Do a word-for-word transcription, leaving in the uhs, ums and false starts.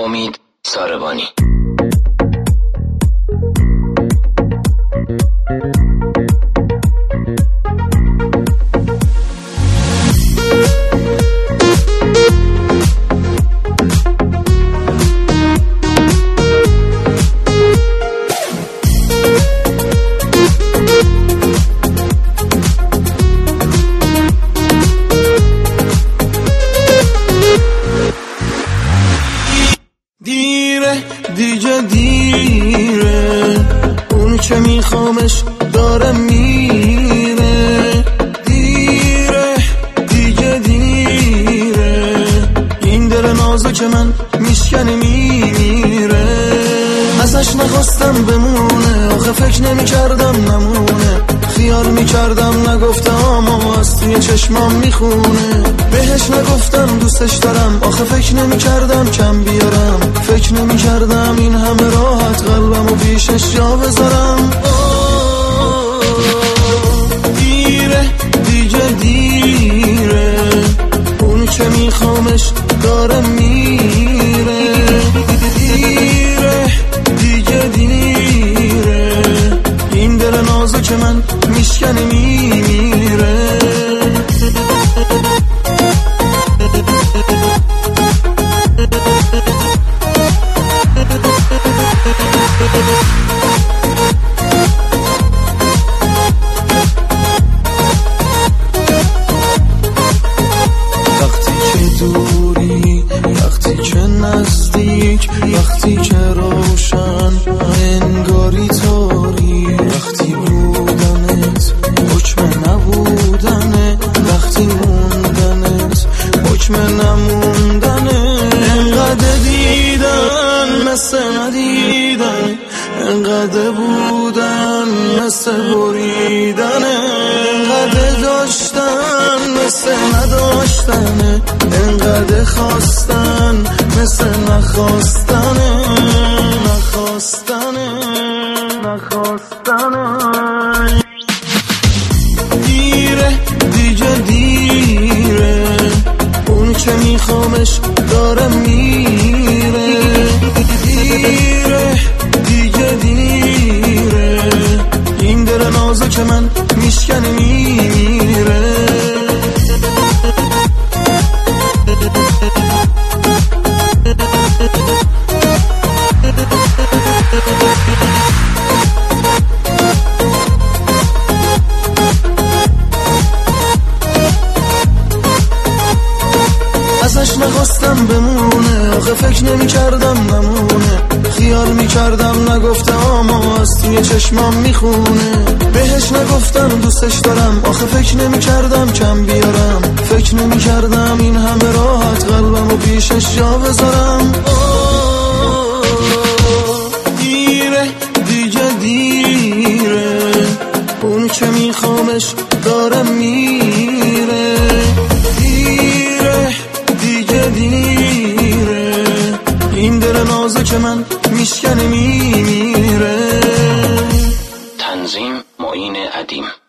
امید ساربانی. دیره دیگه دیره، اون که میخوامش داره میره. دیره دیگه دیره، این دل نازک من میشکنه میمیره. ازش نخواستم بمونه، آخه فکر نمی کردم نمونه. خیال میکردم نگفتم اما از توی چشمام میخونه. بهش نگفتم دوستش دارم، آخه فکر نمی کردم کم بیارم. فکر نمی کردم این همه راحت قلبمو پیشش جا بذارم. دیره دیگه دیره، اون که میخوامش داره میره. دیره دیگه دیره، این دل نازک من میشکنه میمیره. وقتی که دوری، وقتی که نزدیک، وقتی که روشن انگاری تاری. وقتی بودنت حکم نبودنه، وقتی موندنت حکم نموندنه. انقدر دیدن مثل ندیدن، انقدر بودن مثل بریدنه. انقدر داشتن مثل نداشتنه، انقدر خواستن مثل نخواستنه. نخواستنه نخواستنه. دیره دیگه دیره، اون که میخوامش داره میره. دیره دیگه دیره، این دل نازک من میشکنه میمیره. ازش نخواستم بمونه، آخه فکر نمی کردم نمونه. خیال می کردم نگفتم اما از توی چشمام میخونه. بهش نگفتم دوستش دارم، آخه فکر نمی کردم کم بیارم. فکر نمی کردم این همه راحت قلبمو پیشش جا بذارم. دیره دیگه دیره، اون که میخوامش داره میره. دیره دیگه دیره، این دل نازک من میشکنه میمیره. تنظیم معین ادیم.